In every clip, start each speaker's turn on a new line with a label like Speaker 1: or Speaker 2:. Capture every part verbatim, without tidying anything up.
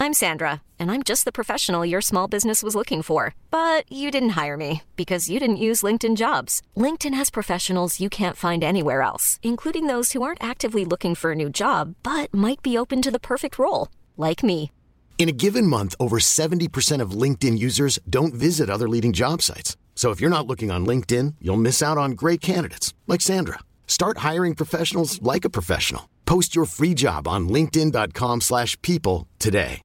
Speaker 1: I'm Sandra, and I'm just the professional your small business was looking for. But you didn't hire me because you didn't use LinkedIn Jobs. LinkedIn has professionals you can't find anywhere else, including those who aren't actively looking for a new job, but might be open to the perfect role, like me.
Speaker 2: In a given month, over seventy percent of LinkedIn users don't visit other leading job sites. So if you're not looking on LinkedIn, you'll miss out on great candidates like Sandra. Start hiring professionals like a professional. Post your free job on linkedin.com slash people today.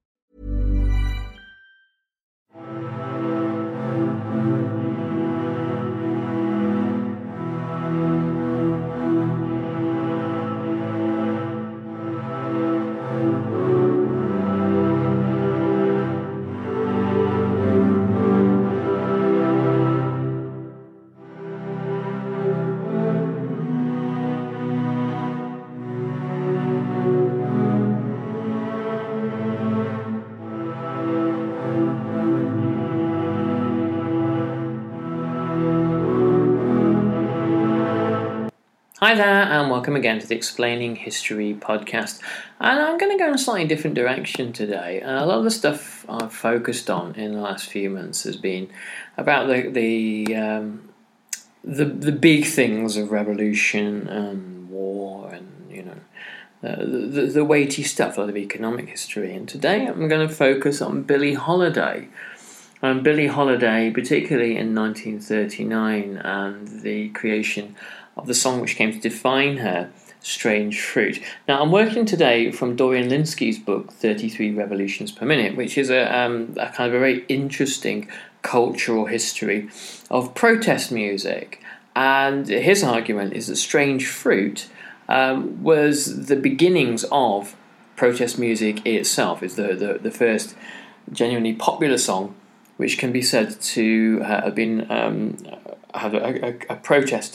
Speaker 3: Hi there, and welcome again to the Explaining History podcast. And I'm going to go in a slightly different direction today. Uh, a lot of the stuff I've focused on in the last few months has been about the the um, the, the big things of revolution and war, and you know uh, the the weighty stuff, a lot of economic history. And today I'm going to focus on Billie Holiday. Um, Billie Holiday, particularly in nineteen thirty-nine, and the creation of the song which came to define her, Strange Fruit. Now, I'm working today from Dorian Lynskey's book, thirty-three Revolutions Per Minute, which is a, um, a kind of a very interesting cultural history of protest music. And his argument is that Strange Fruit um, was the beginnings of protest music itself. It's the, the, the first genuinely popular song which can be said to have been um, have a, a, a protest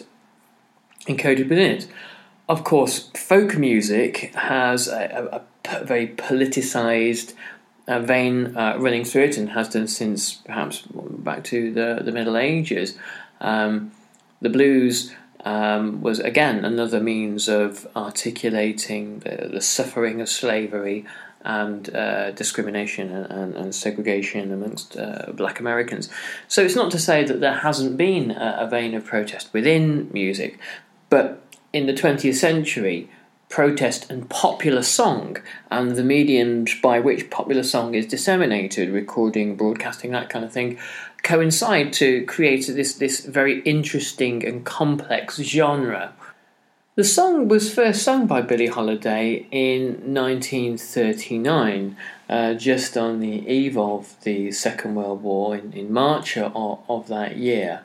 Speaker 3: encoded within it. Of course, folk music has a, a, a very politicised uh, vein uh, running through it, and has done since perhaps back to the, the Middle Ages. Um, the blues um, was again another means of articulating the, the suffering of slavery and uh, discrimination and, and, and segregation amongst uh, black Americans. So it's not to say that there hasn't been a, a vein of protest within music, but in the twentieth century, protest and popular song, and the mediums by which popular song is disseminated, recording, broadcasting, that kind of thing, coincide to create this, this very interesting and complex genre. The song was first sung by Billie Holiday in nineteen thirty-nine, uh, just on the eve of the Second World War, in, in March of, of that year.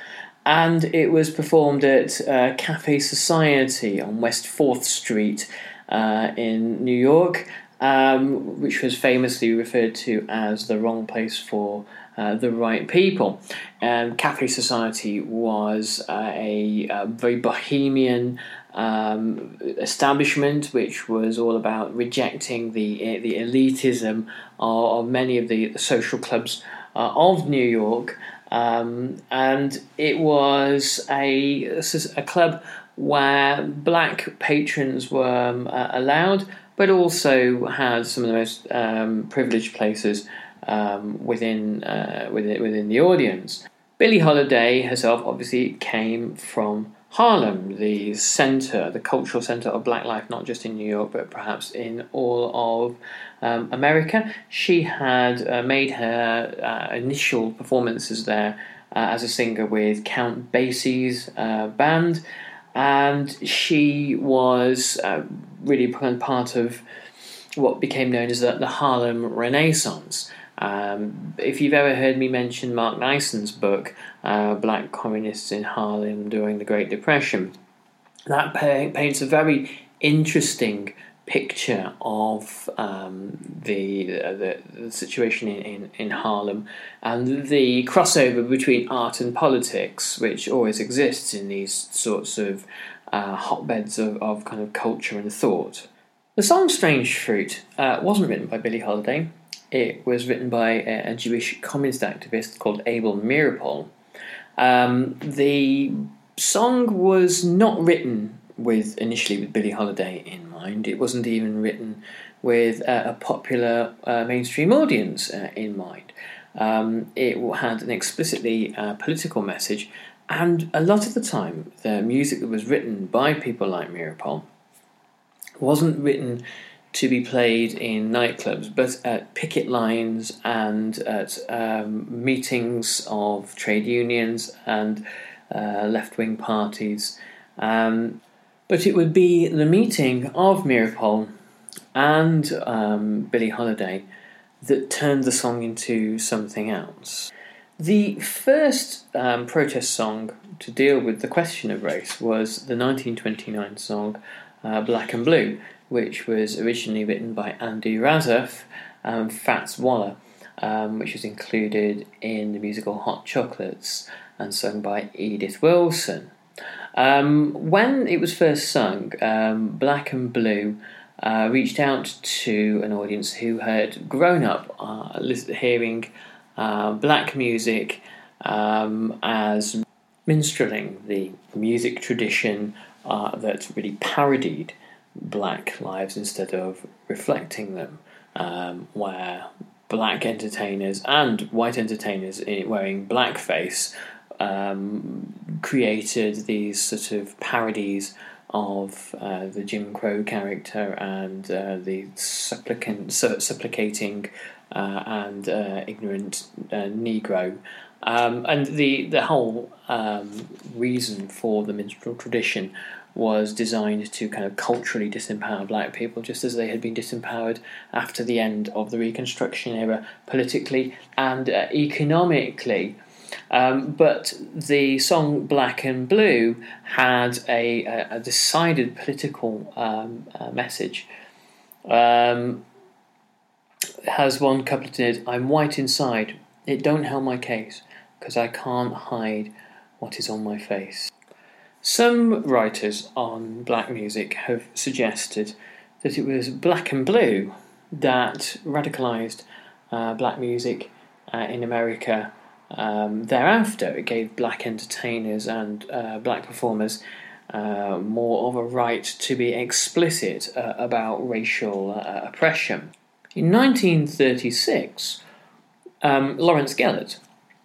Speaker 3: And it was performed at uh, Cafe Society on West fourth Street uh, in New York, um, which was famously referred to as the wrong place for uh, the right people. Um, Cafe Society was uh, a, a very bohemian um, establishment, which was all about rejecting the the elitism of, of many of the social clubs uh, of New York. Um, and it was a, a club where black patrons were um, uh, allowed, but also had some of the most um, privileged places um, within uh, within within the audience. Billie Holiday herself obviously came from Harlem, the centre, the cultural centre of black life, not just in New York, but perhaps in all of um, America. She had uh, made her uh, initial performances there uh, as a singer with Count Basie's uh, band, and she was uh, really part of what became known as the, the Harlem Renaissance. Um, if you've ever heard me mention Mark Nyson's book, uh, Black Communists in Harlem During the Great Depression, that pa- paints a very interesting picture of um, the, the the situation in, in, in Harlem, and the crossover between art and politics, which always exists in these sorts of uh, hotbeds of, of kind of culture and thought. The song Strange Fruit uh, wasn't written by Billie Holiday. It was written by a, a Jewish communist activist called Abel Meeropol. Um, the song was not written with initially with Billie Holiday in mind. It wasn't even written with uh, a popular uh, mainstream audience uh, in mind. Um, it had an explicitly uh, political message, and a lot of the time the music that was written by people like Meeropol wasn't written to be played in nightclubs, but at picket lines and at um, meetings of trade unions and uh, left-wing parties. Um, but it would be the meeting of Meeropol and um, Billie Holiday that turned the song into something else. The first um, protest song to deal with the question of race was the nineteen twenty-nine song uh, Black and Blue, which was originally written by Andy Razaf and Fats Waller, um, which was included in the musical Hot Chocolates and sung by Edith Wilson. Um, when it was first sung, um, Black and Blue uh, reached out to an audience who had grown up uh, hearing uh, black music um, as minstrelling, the music tradition uh, that really parodied black lives instead of reflecting them, um, where black entertainers and white entertainers wearing blackface um, created these sort of parodies of uh, the Jim Crow character and uh, the supplicant, su- supplicating uh, and uh, ignorant uh, Negro. Um, and the, the whole um, reason for the minstrel tradition was designed to kind of culturally disempower black people, just as they had been disempowered after the end of the Reconstruction era, politically and uh, economically. Um, but the song Black and Blue had a, a, a decided political um, uh, message. Um, it has one couplet in it: "I'm white inside, it don't help my case, 'cause I can't hide what is on my face." Some writers on black music have suggested that it was Black and Blue that radicalised uh, black music uh, in America um, thereafter. It gave black entertainers and uh, black performers uh, more of a right to be explicit uh, about racial uh, oppression. In nineteen thirty-six, um, Lawrence Gellert,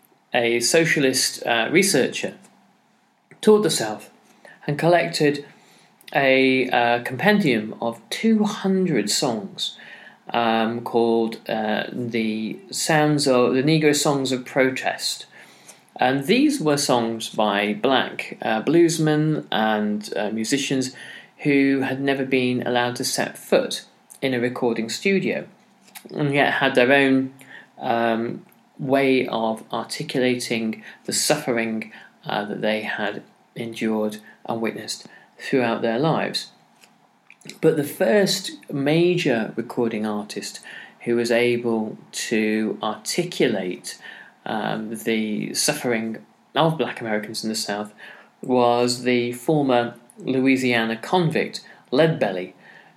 Speaker 3: a socialist uh, researcher, toured the South and collected a uh, compendium of two hundred songs um, called uh, the Sounds of the Negro Songs of Protest, and these were songs by black uh, bluesmen and uh, musicians who had never been allowed to set foot in a recording studio, and yet had their own um, way of articulating the suffering uh, that they had endured and witnessed throughout their lives. But the first major recording artist who was able to articulate um, the suffering of black Americans in the South was the former Louisiana convict Leadbelly,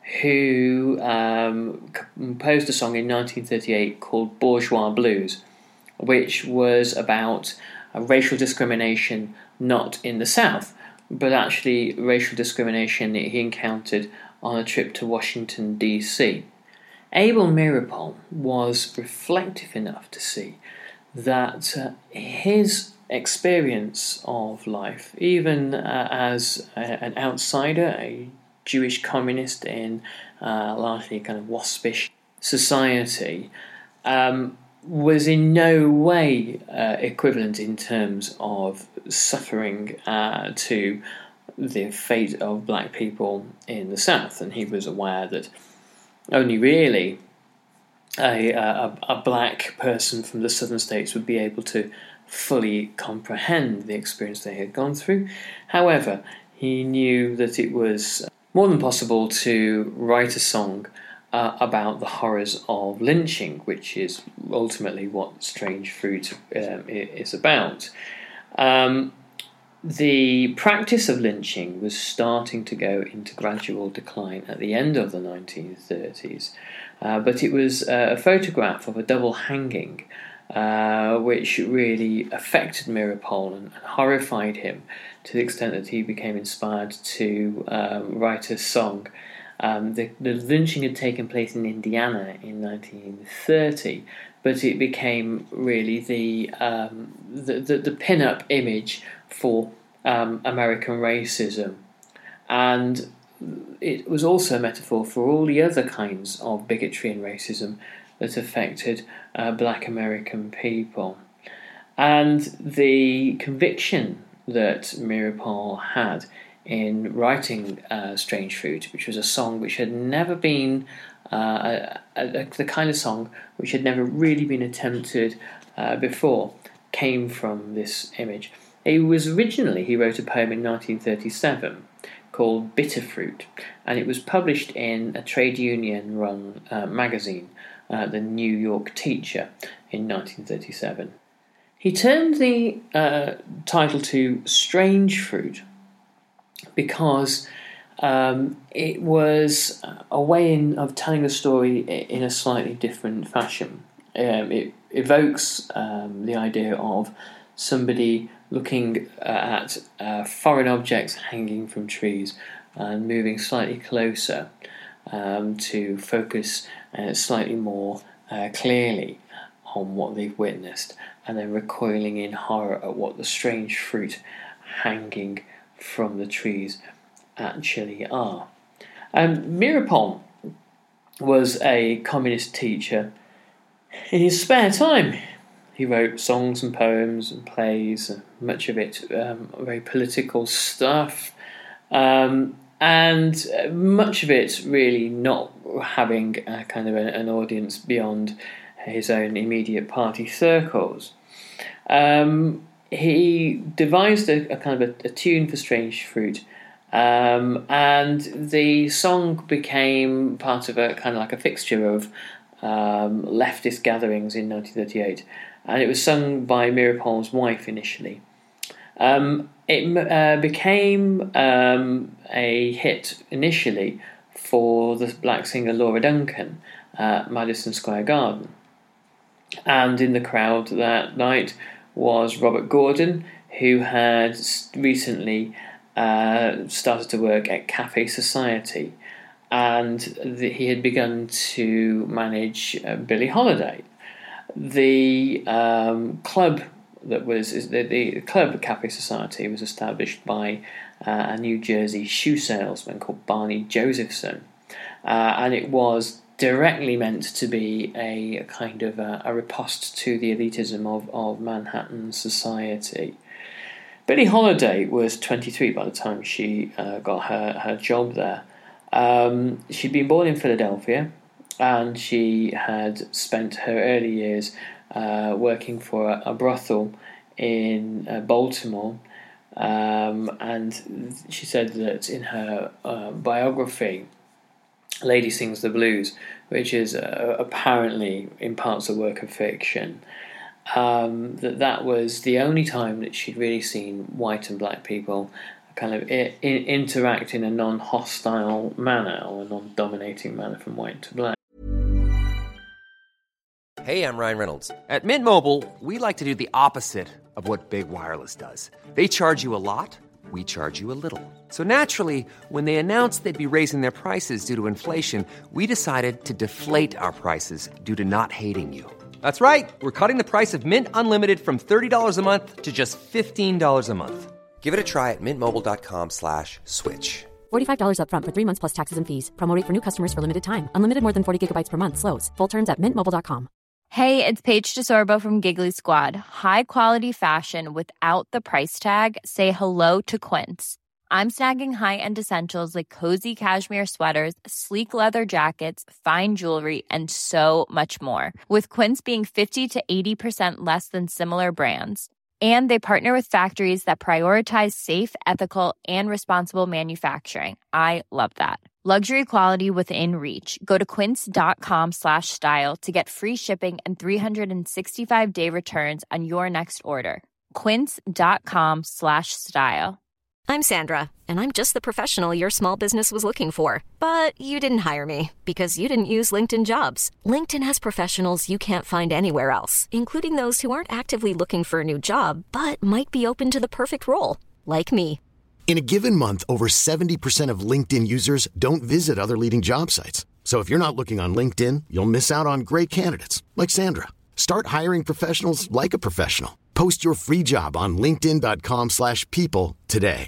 Speaker 3: who um, composed a song in nineteen thirty-eight called Bourgeois Blues, which was about uh, racial discrimination not in the South, but actually racial discrimination that he encountered on a trip to Washington, D C Abel Meeropol was reflective enough to see that uh, his experience of life, even uh, as a, an outsider, a Jewish communist in uh, largely kind of waspish society, um, was in no way uh, equivalent in terms of suffering uh, to the fate of black people in the South, and he was aware that only really a, a, a black person from the southern states would be able to fully comprehend the experience they had gone through. However, he knew that it was more than possible to write a song uh, about the horrors of lynching, which is ultimately what Strange Fruit um, is about. Um, the practice of lynching was starting to go into gradual decline at the end of the nineteen thirties, uh, but it was uh, a photograph of a double hanging uh, which really affected Meeropol and, and horrified him to the extent that he became inspired to um, write a song Um, the, the lynching had taken place in Indiana in nineteen thirty, but it became really the um, the, the, the pin-up image for um, American racism. And it was also a metaphor for all the other kinds of bigotry and racism that affected uh, black American people. And the conviction that Meeropol had in writing uh, Strange Fruit, which was a song which had never been uh, a, a, the kind of song which had never really been attempted uh, before, came from this image. It was originally, he wrote a poem in nineteen thirty-seven called Bitter Fruit, and it was published in a trade union-run uh, magazine, uh, the New York Teacher, in nineteen thirty-seven. He turned the uh, title to Strange Fruit because um, it was a way in, of telling the story in a slightly different fashion. Um, it evokes um, the idea of somebody looking at uh, foreign objects hanging from trees and moving slightly closer um, to focus uh, slightly more uh, clearly on what they've witnessed, and then recoiling in horror at what the strange fruit hanging from the trees actually are. Um, Meeropol was a communist teacher. In his spare time, he wrote songs and poems and plays, and much of it um, very political stuff, um, and much of it really not having a kind of a, an audience beyond his own immediate party circles. Um, he devised a, a kind of a, a tune for Strange Fruit, um, and the song became part of a kind of like a fixture of um, leftist gatherings in nineteen thirty-eight, and it was sung by Meeropol's wife initially. Um, it uh, became um, a hit initially for the black singer Laura Duncan at Madison Square Garden. And in the crowd that night was Robert Gordon, who had recently uh, started to work at Cafe Society, and the, he had begun to manage uh, Billie Holiday. The um, club that was the, the club Cafe Society was established by uh, a New Jersey shoe salesman called Barney Josephson, uh, and it was directly meant to be a, a kind of a, a riposte to the elitism of, of Manhattan society. Billie Holiday was twenty-three by the time she uh, got her, her job there. Um, she'd been born in Philadelphia, and she had spent her early years uh, working for a, a brothel in uh, Baltimore, um, and she said that in her uh, biography, Lady Sings the Blues, which is uh, apparently in parts a work of fiction, um, that that was the only time that she'd really seen white and black people kind of I- I interact in a non-hostile manner or a non-dominating manner from white to black.
Speaker 4: Hey, I'm Ryan Reynolds. At Mint Mobile, we like to do the opposite of what Big Wireless does. They charge you a lot, we charge you a little. So naturally, when they announced they'd be raising their prices due to inflation, we decided to deflate our prices due to not hating you. That's right. We're cutting the price of Mint Unlimited from thirty dollars a month to just fifteen dollars a month. Give it a try at mintmobile.com slash switch.
Speaker 5: forty-five dollars up front for three months plus taxes and fees. Promo rate for new customers for limited time. Unlimited more than forty gigabytes per month. Slows full terms at mint mobile dot com.
Speaker 6: Hey, it's Paige DeSorbo from Giggly Squad. High quality fashion without the price tag. Say hello to Quince. I'm snagging high-end essentials like cozy cashmere sweaters, sleek leather jackets, fine jewelry, and so much more. With Quince being fifty to eighty percent less than similar brands. And they partner with factories that prioritize safe, ethical, and responsible manufacturing. I love that. Luxury quality within reach. Go to quince.com slash style to get free shipping and three sixty-five day returns on your next order. Quince.com slash style.
Speaker 1: I'm Sandra, and I'm just the professional your small business was looking for. But you didn't hire me because you didn't use LinkedIn Jobs. LinkedIn has professionals you can't find anywhere else, including those who aren't actively looking for a new job, but might be open to the perfect role, like me.
Speaker 2: In a given month, over seventy percent of LinkedIn users don't visit other leading job sites. So if you're not looking on LinkedIn, you'll miss out on great candidates like Sandra. Start hiring professionals like a professional. Post your free job on linkedin.com slash people today.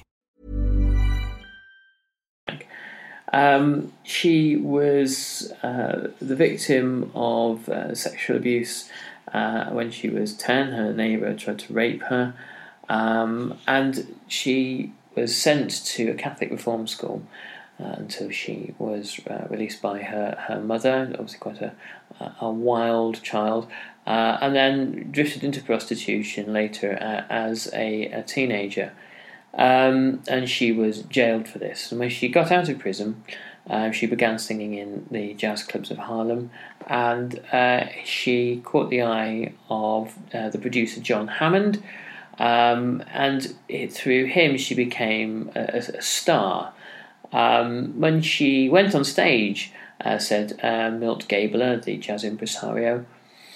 Speaker 3: Um, she was uh, the victim of uh, sexual abuse uh, when she was ten. Her neighbour tried to rape her, um, and she was sent to a Catholic reform school uh, until she was uh, released by her, her mother, obviously quite a, a wild child, uh, and then drifted into prostitution later uh, as a, a teenager. Um, and she was jailed for this. And when she got out of prison, uh, she began singing in the jazz clubs of Harlem, and uh, she caught the eye of uh, the producer John Hammond, um, and it, through him she became a, a star. Um, when she went on stage, uh, said uh, Milt Gabler, the jazz impresario,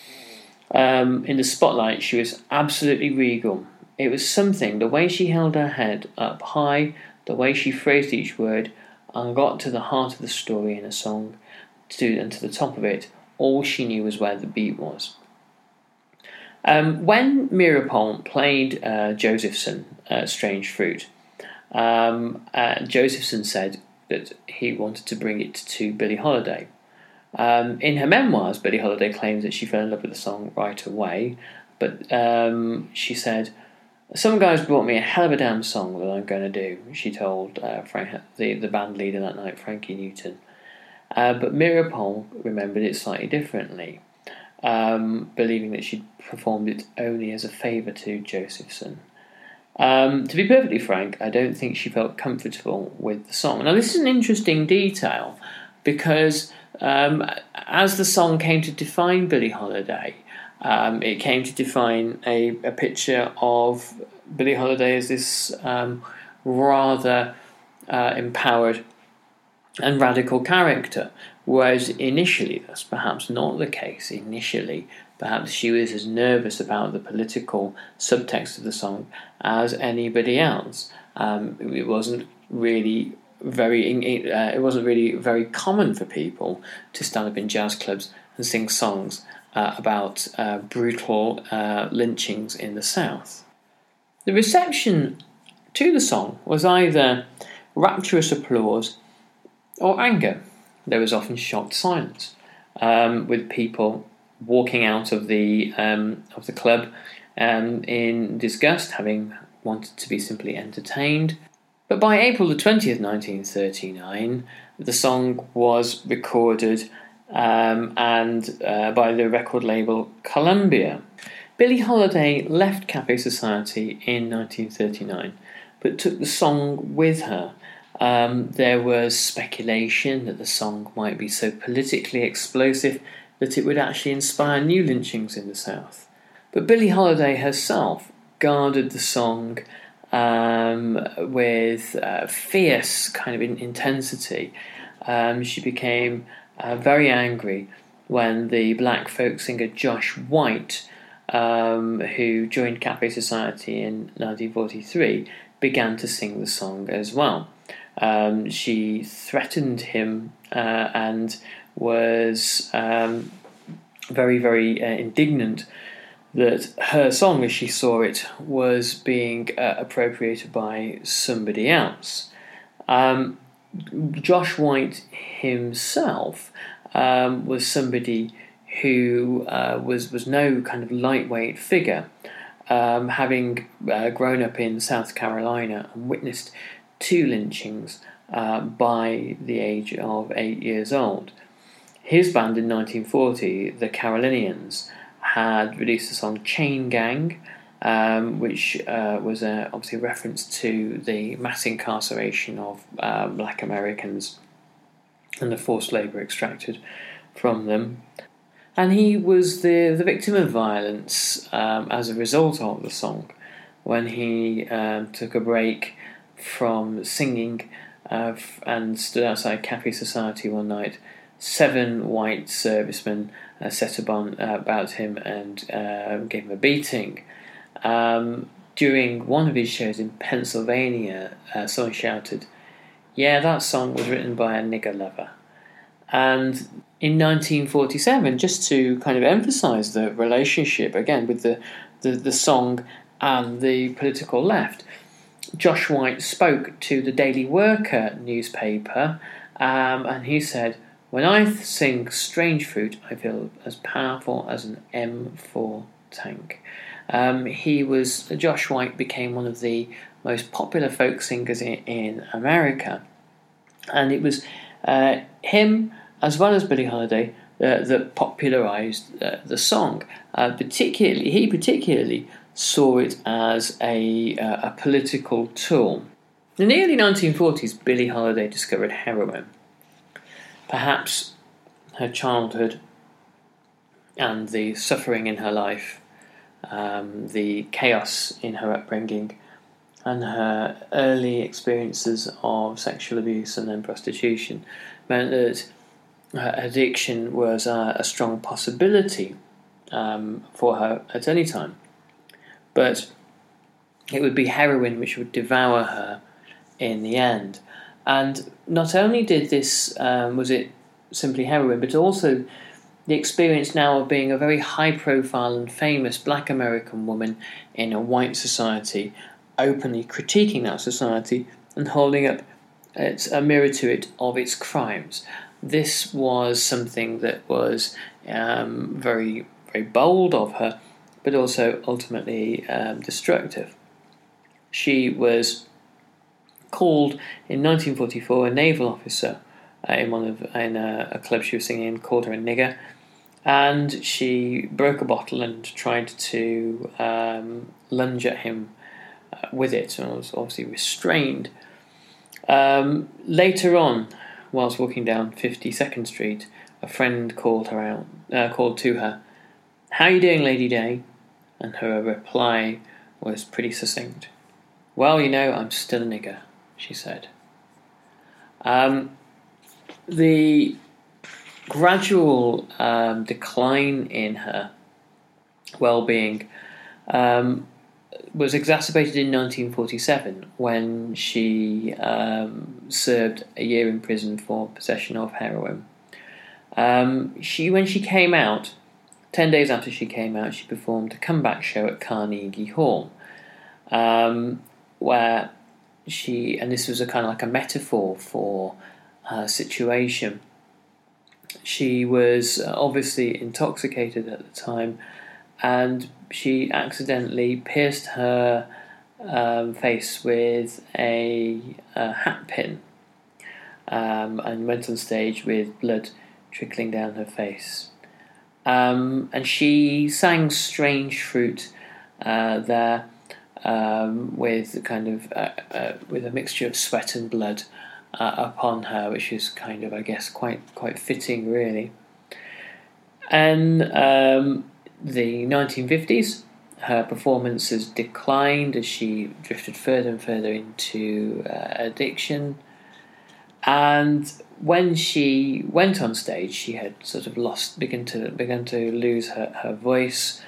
Speaker 3: um, in the spotlight she was absolutely regal. It was something, the way she held her head up high, the way she phrased each word, and got to the heart of the story in a song, to, and to the top of it, all she knew was where the beat was. Um, when Meeropol played uh, Josephson, uh, Strange Fruit, um, uh, Josephson said that he wanted to bring it to Billie Holiday. Um, in her memoirs, Billie Holiday claims that she fell in love with the song right away, but um, she said, "Some guys brought me a hell of a damn song that I'm going to do," she told uh, Frank, the, the band leader that night, Frankie Newton. Uh, but Meeropol remembered it slightly differently, um, believing that she'd performed it only as a favour to Josephson. Um, to be perfectly frank, I don't think she felt comfortable with the song. Now, this is an interesting detail because um, as the song came to define Billie Holiday, Um, it came to define a, a picture of Billie Holiday as this um, rather uh, empowered and radical character, whereas initially that's perhaps not the case. Initially, perhaps she was as nervous about the political subtext of the song as anybody else. Um, it wasn't really very uh, it wasn't really very common for people to stand up in jazz clubs and sing songs Uh, about uh, brutal uh, lynchings in the South. The reception to the song was either rapturous applause or anger. There was often shocked silence, um, with people walking out of the um, of the club um, in disgust, having wanted to be simply entertained. But by April the twentieth, nineteen thirty-nine, the song was recorded Um, and uh, by the record label Columbia. Billie Holiday left Cafe Society in nineteen thirty-nine, but took the song with her. Um, there was speculation that the song might be so politically explosive that it would actually inspire new lynchings in the South. But Billie Holiday herself guarded the song um, with uh, fierce kind of in- intensity. Um, she became Uh, very angry when the black folk singer Josh White, um, who joined Cafe Society in nineteen forty-three, began to sing the song as well. Um, she threatened him uh, and was um, very, very uh, indignant that her song, as she saw it, was being uh, appropriated by somebody else. Um, Josh White himself um, was somebody who uh, was was no kind of lightweight figure, um, having uh, grown up in South Carolina and witnessed two lynchings uh, by the age of eight years old. His band in nineteen forty, the Carolinians, had released the song Chain Gang, Um, which uh, was a, obviously a reference to the mass incarceration of uh, black Americans and the forced labour extracted from them. And he was the, the victim of violence um, as a result of the song when he um, took a break from singing uh, and stood outside Cafe Society one night. Seven white servicemen uh, set upon uh, about him and uh, gave him a beating. Um, during one of his shows in Pennsylvania, uh, someone shouted, "Yeah, that song was written by a nigger lover." And in nineteen forty-seven, just to kind of emphasise the relationship, again, with the, the, the song and the political left, Josh White spoke to the Daily Worker newspaper, um, and he said, "When I sing Strange Fruit, I feel as powerful as an M four tank." Um, he was Josh White became one of the most popular folk singers in, in America, and it was uh, him as well as Billie Holiday uh, that popularised uh, the song. Uh, particularly, he particularly saw it as a uh, a political tool. In the early nineteen forties, Billie Holiday discovered heroin. Perhaps her childhood and the suffering in her life, um, the chaos in her upbringing, and her early experiences of sexual abuse and then prostitution meant that her addiction was a, a strong possibility um, for her at any time. But it would be heroin which would devour her in the end. And not only did this, um, was it simply heroin, but also the experience now of being a very high-profile and famous black American woman in a white society, openly critiquing that society and holding up its, a mirror to it of its crimes. This was something that was um, very, very bold of her, but also ultimately um, destructive. She was called in nineteen forty-four, a naval officer uh, in one of in a, a club she was singing in called her a nigger, and she broke a bottle and tried to um, lunge at him uh, with it, and was obviously restrained. Um, later on, whilst walking down fifty-second Street, a friend called her out, uh, called to her, "How are you doing, Lady Day?" And her reply was pretty succinct. "Well, you know, I'm still a nigger," she said. Um, the gradual um, decline in her well-being um, was exacerbated in nineteen forty-seven when she um, served a year in prison for possession of heroin. Um, she, when she came out, ten days after she came out, she performed a comeback show at Carnegie Hall, um, where she, and this was a kind of like a metaphor for her situation. She was obviously intoxicated at the time, and she accidentally pierced her um, face with a, a hat pin, um, and went on stage with blood trickling down her face. Um, and she sang Strange Fruit uh, there um, with kind of uh, uh, with a mixture of sweat and blood uh, upon her, which is kind of, I guess, quite quite fitting, really. And um, the nineteen fifties, her performances declined as she drifted further and further into uh, addiction. And when she went on stage, she had sort of lost, begun to begun to lose her her voice,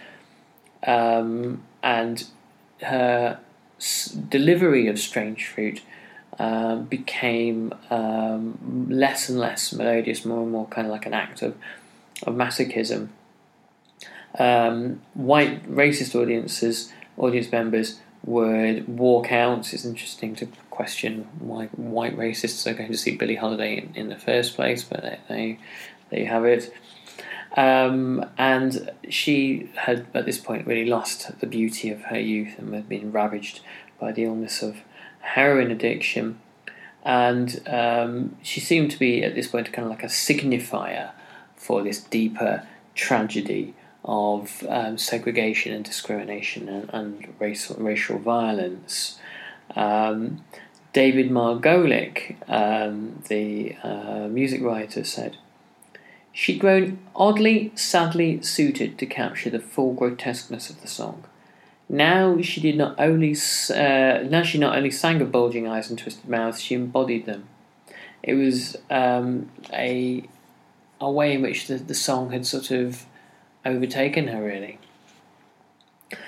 Speaker 3: um, and her s- delivery of Strange Fruit um, became um, less and less melodious, more and more kind of like an act of of masochism. Um, white racist audiences, audience members would walk out. It's interesting to question why white racists are going to see Billie Holiday in, in the first place, but they, they there you have it. Um, and she had at this point really lost the beauty of her youth and had been ravaged by the illness of heroin addiction. And um, she seemed to be at this point kind of like a signifier for this deeper tragedy of um, segregation and discrimination and, and racial racial violence. Um, David Margolick, um, the uh, music writer, said, "She'd grown oddly, sadly suited to capture the full grotesqueness of the song. Now she did not only uh, now she not only sang of bulging eyes and twisted mouths, she embodied them. It was um, a a way in which the, the song had sort of overtaken her, really."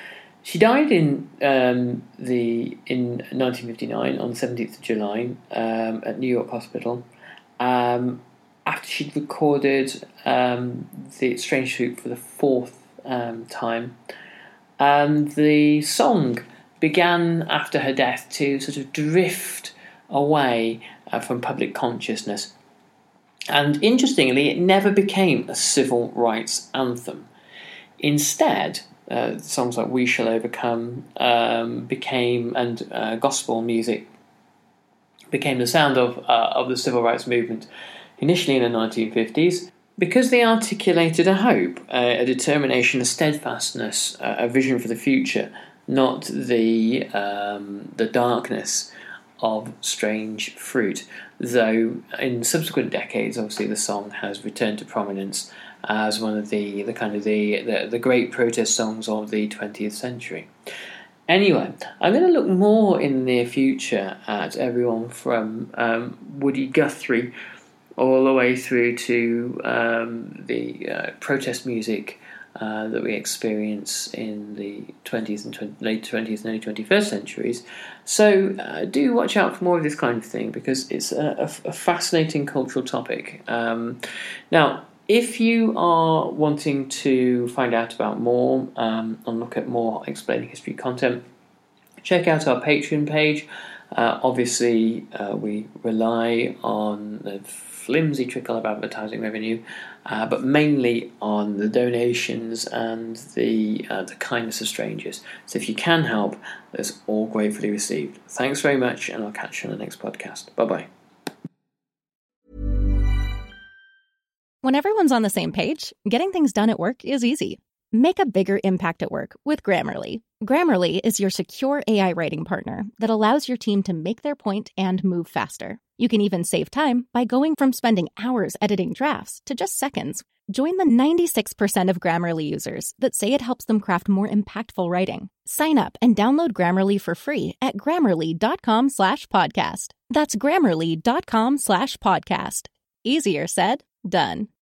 Speaker 3: She died in um, the in nineteen fifty-nine on the seventeenth of July um, at New York Hospital um, after she'd recorded um, the Strange Fruit for the fourth um, time. And the song began after her death to sort of drift away uh, from public consciousness. And interestingly, it never became a civil rights anthem. Instead, uh, songs like We Shall Overcome um, became, and uh, gospel music became the sound of, uh, of the civil rights movement initially in the nineteen fifties, because they articulated a hope, a, a determination, a steadfastness, a, a vision for the future, not the um, the darkness of Strange Fruit. Though in subsequent decades, obviously, the song has returned to prominence as one of the, the kind of the, the, the great protest songs of the twentieth century. Anyway, I'm going to look more in the near future at everyone from um, Woody Guthrie all the way through to um, the uh, protest music uh, that we experience in the twentieth and twenty, late twentieth and early twenty-first centuries. So uh, do watch out for more of this kind of thing, because it's a, a, a fascinating cultural topic. Um, now, if you are wanting to find out about more um, and look at more Explaining History content, check out our Patreon page. Uh, obviously, uh, we rely on the flimsy trickle of advertising revenue, uh, but mainly on the donations and the uh, the kindness of strangers. So if you can help, that's all gratefully received. Thanks very much, and I'll catch you on the next podcast. Bye-bye.
Speaker 5: When everyone's on the same page, getting things done at work is easy. Make a bigger impact at work with Grammarly. Grammarly is your secure A I writing partner that allows your team to make their point and move faster. You can even save time by going from spending hours editing drafts to just seconds. Join the ninety-six percent of Grammarly users that say it helps them craft more impactful writing. Sign up and download Grammarly for free at grammarly.com slash podcast. That's grammarly.com slash podcast. Easier said, done.